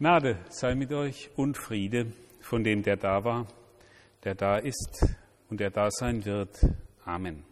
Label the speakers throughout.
Speaker 1: Gnade sei mit euch und Friede von dem, der da war, der da ist und der da sein wird. Amen.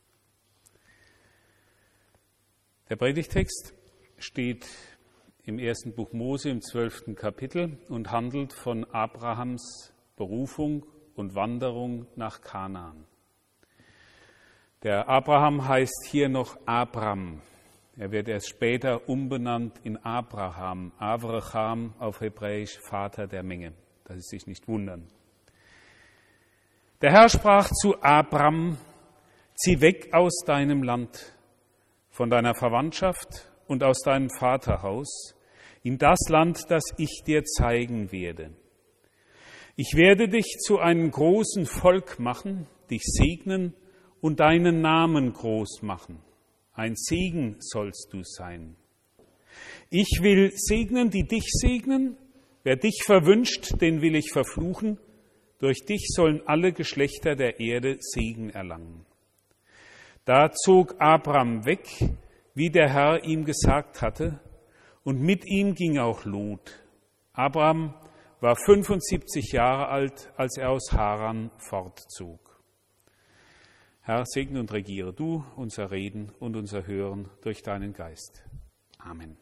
Speaker 1: Der Predigtext steht im 1. Buch Mose im 12. Kapitel und handelt von Abrahams Berufung und Wanderung nach Kanaan. Der Abraham heißt hier noch Abram. Er wird erst später umbenannt in Abraham. Avraham auf Hebräisch, Vater der Menge. Dass Sie sich nicht wundern. Der Herr sprach zu Abram: Zieh weg aus deinem Land, von deiner Verwandtschaft und aus deinem Vaterhaus, in das Land, das ich dir zeigen werde. Ich werde dich zu einem großen Volk machen, dich segnen und deinen Namen groß machen. Ein Segen sollst du sein. Ich will segnen, die dich segnen. Wer dich verwünscht, den will ich verfluchen. Durch dich sollen alle Geschlechter der Erde Segen erlangen. Da zog Abram weg, wie der Herr ihm gesagt hatte, und mit ihm ging auch Lot. Abram war 75 Jahre alt, als er aus Haran fortzog. Herr, segne und regiere du unser Reden und unser Hören durch deinen Geist. Amen.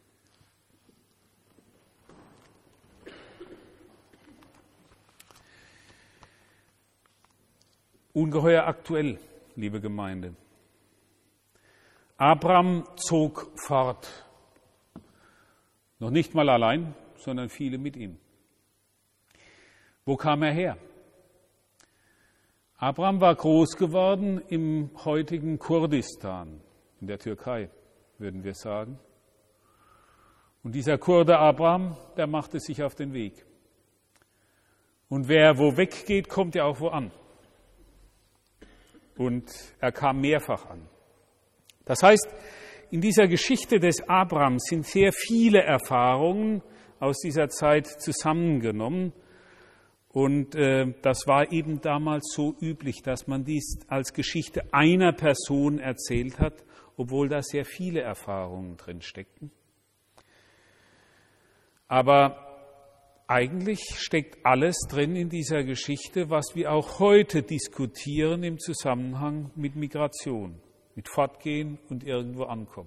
Speaker 1: Ungeheuer aktuell, liebe Gemeinde. Abram zog fort. Noch nicht mal allein, sondern viele mit ihm. Wo kam er her? Abram war groß geworden im heutigen Kurdistan, in der Türkei, würden wir sagen. Und dieser Kurde Abram, der machte sich auf den Weg. Und wer wo weggeht, kommt ja auch wo an. Und er kam mehrfach an. Das heißt, in dieser Geschichte des Abram sind sehr viele Erfahrungen aus dieser Zeit zusammengenommen. Und das war eben damals so üblich, dass man dies als Geschichte einer Person erzählt hat, obwohl da sehr viele Erfahrungen drin steckten. Aber eigentlich steckt alles drin in dieser Geschichte, was wir auch heute diskutieren im Zusammenhang mit Migration, mit Fortgehen und irgendwo ankommen.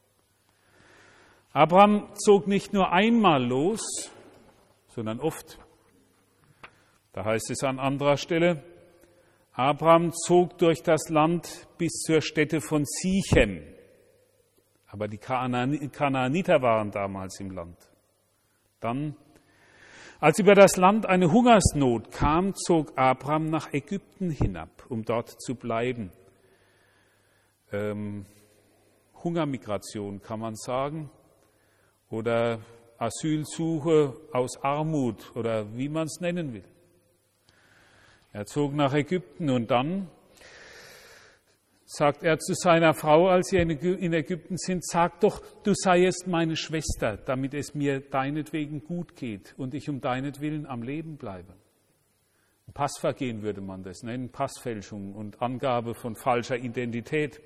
Speaker 1: Abraham zog nicht nur einmal los, sondern oft. Da heißt es an anderer Stelle, Abraham zog durch das Land bis zur Stätte von Sichem. Aber die Kanaaniter waren damals im Land. Dann, als über das Land eine Hungersnot kam, zog Abraham nach Ägypten hinab, um dort zu bleiben. Hungermigration kann man sagen. Oder Asylsuche aus Armut oder wie man es nennen will. Er zog nach Ägypten und dann sagt er zu seiner Frau, als sie in Ägypten sind, sag doch, du seiest meine Schwester, damit es mir deinetwegen gut geht und ich um deinetwillen am Leben bleibe. Passvergehen würde man das nennen, Passfälschung und Angabe von falscher Identität.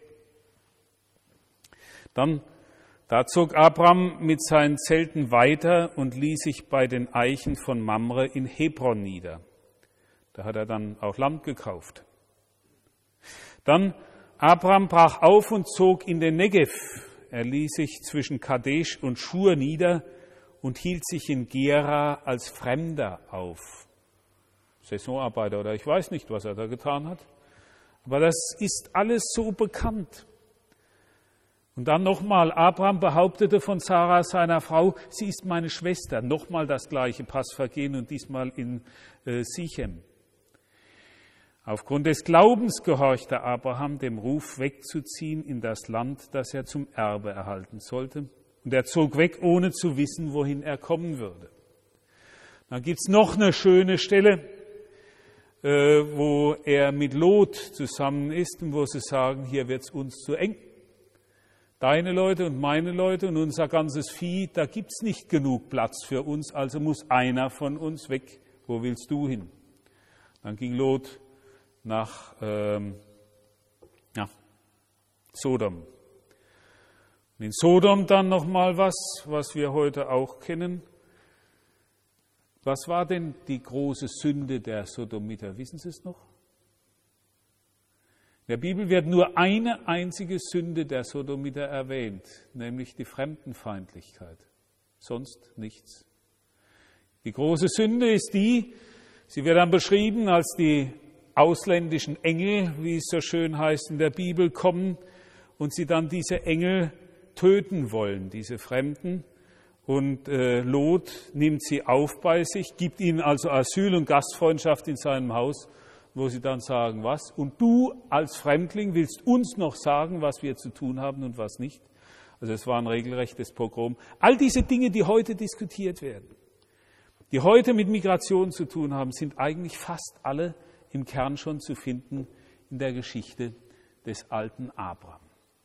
Speaker 1: Da zog Abram mit seinen Zelten weiter und ließ sich bei den Eichen von Mamre in Hebron nieder. Da hat er dann auch Land gekauft. Dann Abram brach auf und zog in den Negev. Er ließ sich zwischen Kadesh und Schur nieder und hielt sich in Gera als Fremder auf. Saisonarbeiter oder ich weiß nicht, was er da getan hat. Aber das ist alles so bekannt. Und dann nochmal, Abraham behauptete von Sarah, seiner Frau, sie ist meine Schwester. Nochmal das gleiche Passvergehen und diesmal in Sichem. Aufgrund des Glaubens gehorchte Abraham dem Ruf, wegzuziehen in das Land, das er zum Erbe erhalten sollte. Und er zog weg, ohne zu wissen, wohin er kommen würde. Dann gibt's noch eine schöne Stelle, wo er mit Lot zusammen ist und wo sie sagen, hier wird's uns zu eng. Deine Leute und meine Leute und unser ganzes Vieh, da gibt's nicht genug Platz für uns, also muss einer von uns weg. Wo willst du hin? Dann ging Lot nach Sodom. Und in Sodom dann nochmal was wir heute auch kennen. Was war denn die große Sünde der Sodomiter? Wissen Sie es noch? In der Bibel wird nur eine einzige Sünde der Sodomiter erwähnt, nämlich die Fremdenfeindlichkeit. Sonst nichts. Die große Sünde ist die, sie wird dann beschrieben, als die ausländischen Engel, wie es so schön heißt in der Bibel, kommen und sie dann diese Engel töten wollen, diese Fremden. Und Lot nimmt sie auf bei sich, gibt ihnen also Asyl und Gastfreundschaft in seinem Haus, wo sie dann sagen, was? Und du als Fremdling willst uns noch sagen, was wir zu tun haben und was nicht? Also es war ein regelrechtes Pogrom. All diese Dinge, die heute diskutiert werden, die heute mit Migration zu tun haben, sind eigentlich fast alle im Kern schon zu finden in der Geschichte des alten Abraham.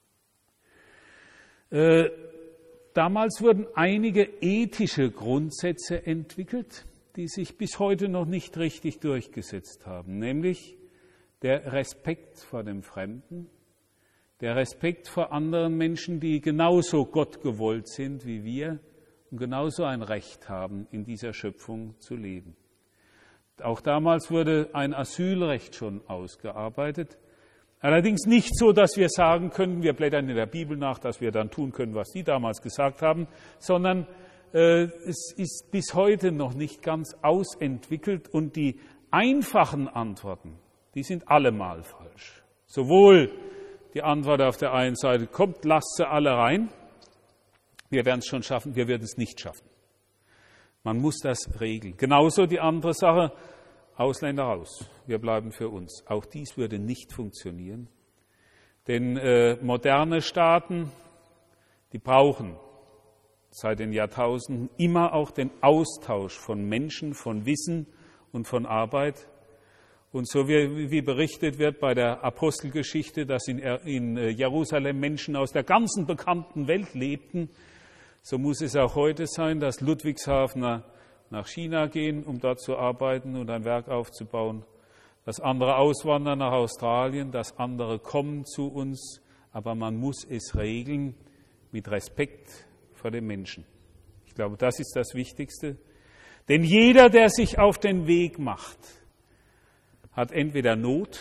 Speaker 1: Damals wurden einige ethische Grundsätze entwickelt, die sich bis heute noch nicht richtig durchgesetzt haben, nämlich der Respekt vor dem Fremden, der Respekt vor anderen Menschen, die genauso Gott gewollt sind wie wir und genauso ein Recht haben, in dieser Schöpfung zu leben. Auch damals wurde ein Asylrecht schon ausgearbeitet. Allerdings nicht so, dass wir sagen können, wir blättern in der Bibel nach, dass wir dann tun können, was die damals gesagt haben, sondern es ist bis heute noch nicht ganz ausentwickelt und die einfachen Antworten, die sind allemal falsch. Sowohl die Antwort auf der einen Seite, kommt, lasst sie alle rein, wir werden es schon schaffen, wir werden es nicht schaffen. Man muss das regeln. Genauso die andere Sache, Ausländer raus, wir bleiben für uns. Auch dies würde nicht funktionieren, denn moderne Staaten, die brauchen seit den Jahrtausenden immer auch den Austausch von Menschen, von Wissen und von Arbeit. Und so wie berichtet wird bei der Apostelgeschichte, dass in Jerusalem Menschen aus der ganzen bekannten Welt lebten, so muss es auch heute sein, dass Ludwigshafener nach China gehen, um dort zu arbeiten und ein Werk aufzubauen, dass andere auswandern nach Australien, dass andere kommen zu uns, aber man muss es regeln mit Respekt vor dem Menschen. Ich glaube, das ist das Wichtigste. Denn jeder, der sich auf den Weg macht, hat entweder Not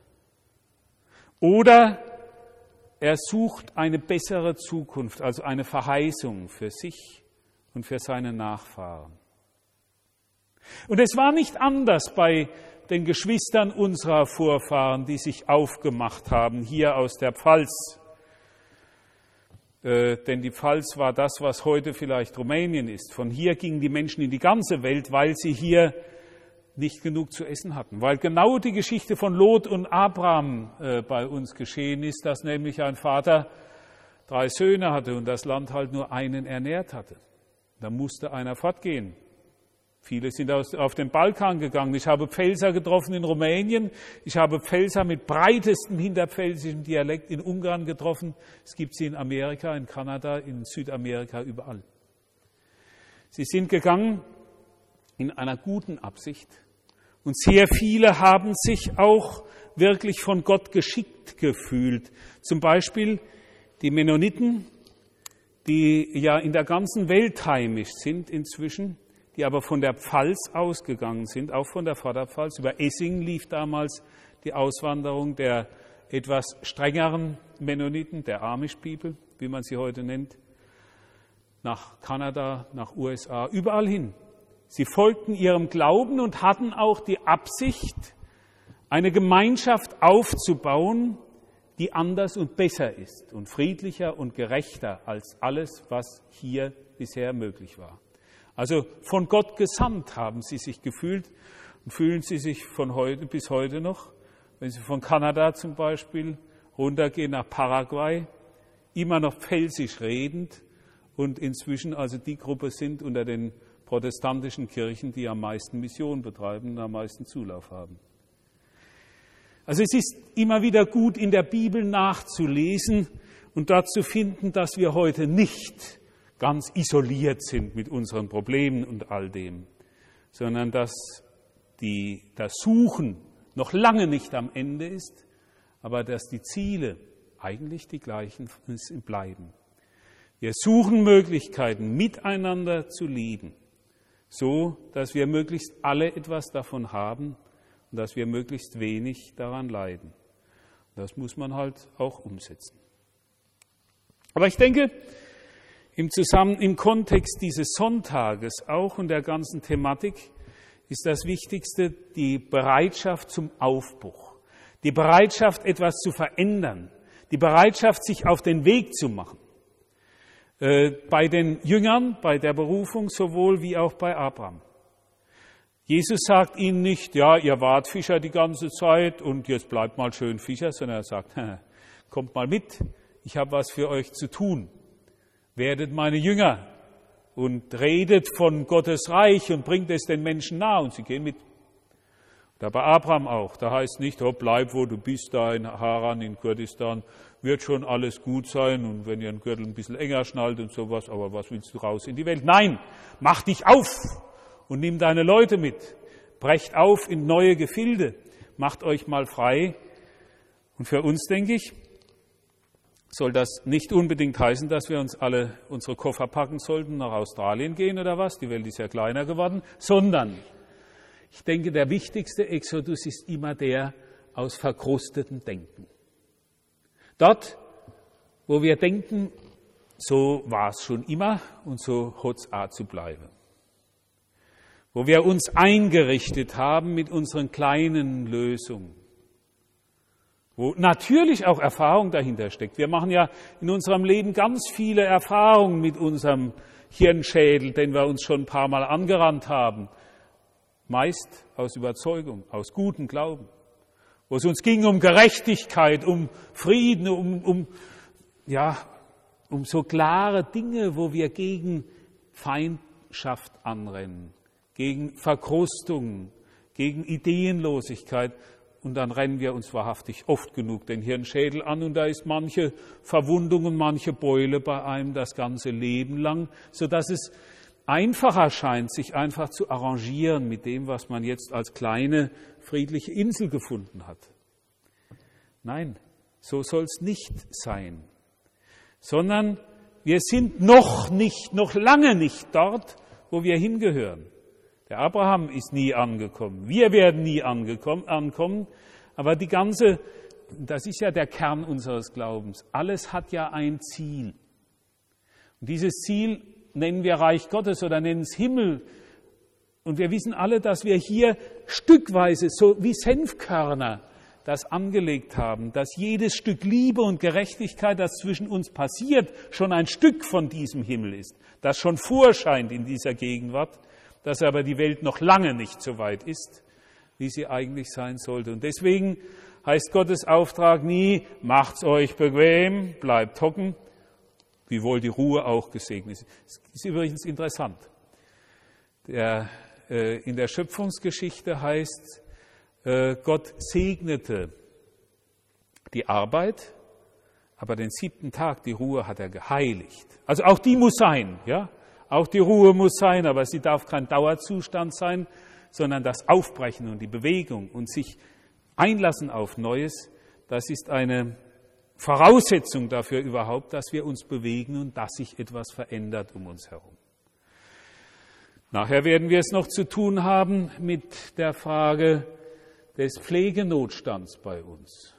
Speaker 1: oder er sucht eine bessere Zukunft, also eine Verheißung für sich und für seine Nachfahren. Und es war nicht anders bei den Geschwistern unserer Vorfahren, die sich aufgemacht haben, hier aus der Pfalz. Denn die Pfalz war das, was heute vielleicht Rumänien ist. Von hier gingen die Menschen in die ganze Welt, weil sie hier nicht genug zu essen hatten. Weil genau die Geschichte von Lot und Abraham bei uns geschehen ist, dass nämlich ein Vater 3 Söhne hatte und das Land halt nur einen ernährt hatte. Da musste einer fortgehen. Viele sind auf den Balkan gegangen. Ich habe Pfälzer getroffen in Rumänien. Ich habe Pfälzer mit breitestem hinterpfälzischem Dialekt in Ungarn getroffen. Es gibt sie in Amerika, in Kanada, in Südamerika, überall. Sie sind gegangen in einer guten Absicht. Und sehr viele haben sich auch wirklich von Gott geschickt gefühlt. Zum Beispiel die Mennoniten, die ja in der ganzen Welt heimisch sind inzwischen, die aber von der Pfalz ausgegangen sind, auch von der Vorderpfalz. Über Essingen lief damals die Auswanderung der etwas strengeren Mennoniten, der Amish People, wie man sie heute nennt, nach Kanada, nach USA, überall hin. Sie folgten ihrem Glauben und hatten auch die Absicht, eine Gemeinschaft aufzubauen, die anders und besser ist und friedlicher und gerechter als alles, was hier bisher möglich war. Also von Gott gesandt haben sie sich gefühlt und fühlen sie sich von heute bis heute noch, wenn sie von Kanada zum Beispiel runtergehen nach Paraguay, immer noch pfälzisch redend und inzwischen also die Gruppe sind unter den protestantischen Kirchen, die am meisten Mission betreiben und am meisten Zulauf haben. Also es ist immer wieder gut, in der Bibel nachzulesen und dort zu finden, dass wir heute nicht ganz isoliert sind mit unseren Problemen und all dem, sondern dass das Suchen noch lange nicht am Ende ist, aber dass die Ziele eigentlich die gleichen bleiben. Wir suchen Möglichkeiten, miteinander zu leben, so dass wir möglichst alle etwas davon haben und dass wir möglichst wenig daran leiden. Das muss man halt auch umsetzen. Aber ich denke, im Kontext dieses Sonntages auch und der ganzen Thematik ist das Wichtigste die Bereitschaft zum Aufbruch, die Bereitschaft, etwas zu verändern, die Bereitschaft, sich auf den Weg zu machen. Bei den Jüngern, bei der Berufung sowohl wie auch bei Abraham. Jesus sagt ihnen nicht, ja, ihr wart Fischer die ganze Zeit und jetzt bleibt mal schön Fischer, sondern er sagt, kommt mal mit, ich habe was für euch zu tun. Werdet meine Jünger und redet von Gottes Reich und bringt es den Menschen nahe und sie gehen mit. Da bei Abraham auch, da heißt nicht, bleib wo du bist, da in Haran, in Kurdistan, wird schon alles gut sein und wenn ihr den Gürtel ein bisschen enger schnallt und sowas, aber was willst du raus in die Welt? Nein, mach dich auf und nimm deine Leute mit. Brecht auf in neue Gefilde, macht euch mal frei. Und für uns, denke ich, soll das nicht unbedingt heißen, dass wir uns alle unsere Koffer packen sollten, nach Australien gehen oder was, die Welt ist ja kleiner geworden, sondern ich denke, der wichtigste Exodus ist immer der aus verkrustetem Denken. Dort, wo wir denken, so war es schon immer und so hat es auch zu bleiben. Wo wir uns eingerichtet haben mit unseren kleinen Lösungen. Wo natürlich auch Erfahrung dahinter steckt. Wir machen ja in unserem Leben ganz viele Erfahrungen mit unserem Hirnschädel, den wir uns schon ein paar Mal angerannt haben. Meist aus Überzeugung, aus gutem Glauben. Wo es uns ging um Gerechtigkeit, um Frieden, um so klare Dinge, wo wir gegen Feindschaft anrennen, gegen Verkrustung, gegen Ideenlosigkeit. Und dann rennen wir uns wahrhaftig oft genug den Hirnschädel an und da ist manche Verwundung und manche Beule bei einem das ganze Leben lang, sodass es einfacher scheint, sich einfach zu arrangieren mit dem, was man jetzt als kleine, friedliche Insel gefunden hat. Nein, so soll es nicht sein, sondern wir sind noch lange nicht dort, wo wir hingehören. Der Abraham ist nie angekommen, wir werden nie ankommen, aber das ist ja der Kern unseres Glaubens, alles hat ja ein Ziel. Und dieses Ziel nennen wir Reich Gottes oder nennen es Himmel. Und wir wissen alle, dass wir hier stückweise, so wie Senfkörner, das angelegt haben, dass jedes Stück Liebe und Gerechtigkeit, das zwischen uns passiert, schon ein Stück von diesem Himmel ist, das schon vorscheint in dieser Gegenwart, dass aber die Welt noch lange nicht so weit ist, wie sie eigentlich sein sollte. Und deswegen heißt Gottes Auftrag nie, macht's euch bequem, bleibt hocken, wiewohl die Ruhe auch gesegnet ist. Das ist übrigens interessant. In der Schöpfungsgeschichte heißt, Gott segnete die Arbeit, aber den 7. Tag, die Ruhe, hat er geheiligt. Also auch die muss sein, ja? Auch die Ruhe muss sein, aber sie darf kein Dauerzustand sein, sondern das Aufbrechen und die Bewegung und sich einlassen auf Neues, das ist eine Voraussetzung dafür überhaupt, dass wir uns bewegen und dass sich etwas verändert um uns herum. Nachher werden wir es noch zu tun haben mit der Frage des Pflegenotstands bei uns.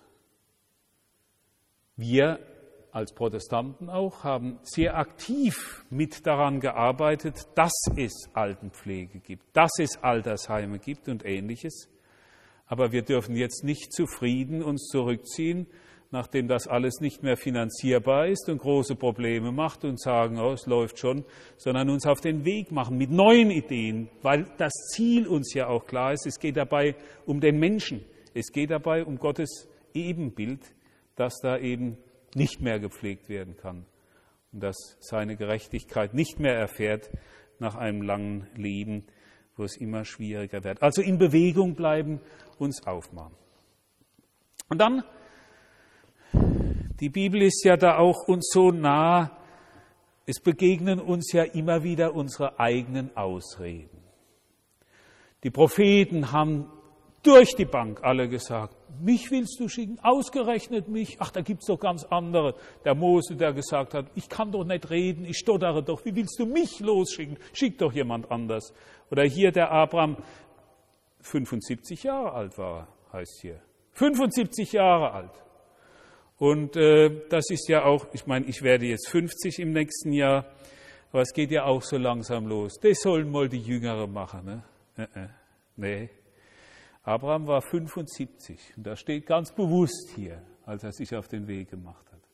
Speaker 1: Wir als Protestanten auch haben sehr aktiv mit daran gearbeitet, dass es Altenpflege gibt, dass es Altersheime gibt und Ähnliches. Aber wir dürfen jetzt nicht zufrieden uns zurückziehen, nachdem das alles nicht mehr finanzierbar ist und große Probleme macht und sagen, es läuft schon, sondern uns auf den Weg machen mit neuen Ideen, weil das Ziel uns ja auch klar ist. Es geht dabei um den Menschen. Es geht dabei um Gottes Ebenbild, das da eben nicht mehr gepflegt werden kann und das seine Gerechtigkeit nicht mehr erfährt nach einem langen Leben, wo es immer schwieriger wird. Also in Bewegung bleiben, uns aufmachen. Und dann, die Bibel ist ja da auch uns so nah, es begegnen uns ja immer wieder unsere eigenen Ausreden. Die Propheten haben durch die Bank alle gesagt,
Speaker 2: mich willst du schicken, ausgerechnet mich? Ach, da gibt's doch ganz andere. Der Mose, der gesagt hat, ich kann doch nicht reden, ich stottere doch, wie willst du mich losschicken? Schick doch jemand anders. Oder hier der Abraham, 75 Jahre alt war er, heißt hier. 75 Jahre alt. Und das ist ja auch, ich meine, ich werde jetzt 50 im nächsten Jahr, aber es geht ja auch so langsam los. Das sollen mal die Jüngeren machen, ne? Nee. Abraham war 75 und das steht ganz bewusst hier, als er sich auf den Weg gemacht hat.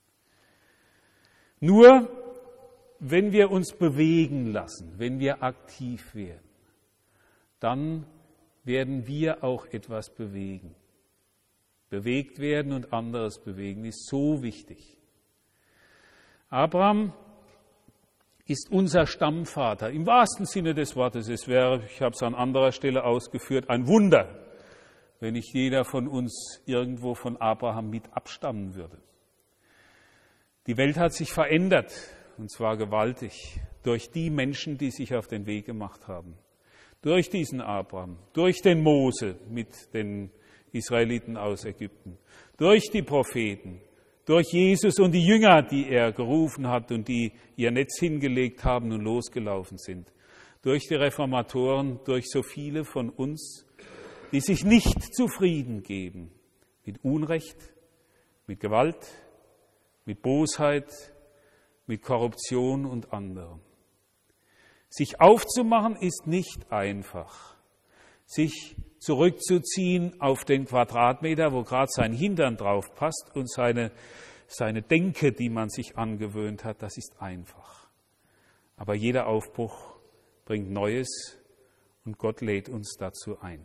Speaker 2: Nur, wenn wir uns bewegen lassen, wenn wir aktiv werden, dann werden wir auch etwas bewegen. Bewegt werden und anderes bewegen ist so wichtig. Abraham ist unser Stammvater, im wahrsten Sinne des Wortes. Es wäre, ich habe es an anderer Stelle ausgeführt, ein Wunder, wenn nicht jeder von uns irgendwo von Abraham mit abstammen würde. Die Welt hat sich verändert, und zwar gewaltig, durch die Menschen, die sich auf den Weg gemacht haben. Durch diesen Abraham, durch den Mose mit den Israeliten aus Ägypten, durch die Propheten, durch Jesus und die Jünger, die er gerufen hat und die ihr Netz hingelegt haben und losgelaufen sind, durch die Reformatoren, durch so viele von uns, die sich nicht zufrieden geben mit Unrecht, mit Gewalt, mit Bosheit, mit Korruption und anderem. Sich aufzumachen ist nicht einfach. Sich zurückzuziehen auf den Quadratmeter, wo gerade sein Hintern drauf passt und seine Denke, die man sich angewöhnt hat, das ist einfach. Aber jeder Aufbruch bringt Neues und Gott lädt uns dazu ein.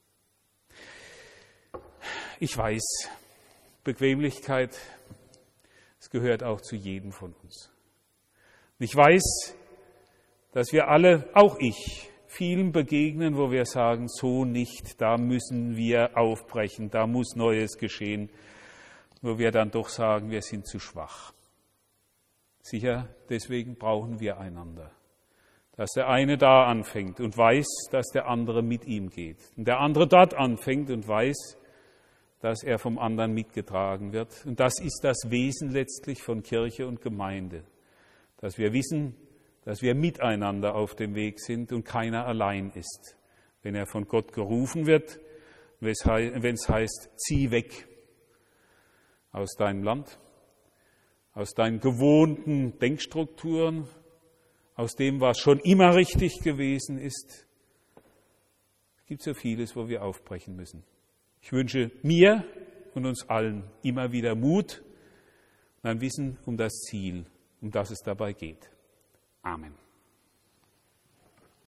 Speaker 2: Ich weiß, Bequemlichkeit, es gehört auch zu jedem von uns. Und ich weiß, dass wir alle, auch ich, vielen begegnen, wo wir sagen, so nicht, da müssen wir aufbrechen, da muss Neues geschehen, wo wir dann doch sagen, wir sind zu schwach. Sicher, deswegen brauchen wir einander. Dass der eine da anfängt und weiß, dass der andere mit ihm geht. Und der andere dort anfängt und weiß, dass er vom anderen mitgetragen wird. Und das ist das Wesen letztlich von Kirche und Gemeinde. Dass wir wissen, dass wir miteinander auf dem Weg sind und keiner allein ist. Wenn er von Gott gerufen wird, wenn es heißt, zieh weg aus deinem Land, aus deinen gewohnten Denkstrukturen, aus dem, was schon immer richtig gewesen ist. Es gibt so vieles, wo wir aufbrechen müssen. Ich wünsche mir und uns allen immer wieder Mut und ein Wissen um das Ziel, um das es dabei geht. Amen.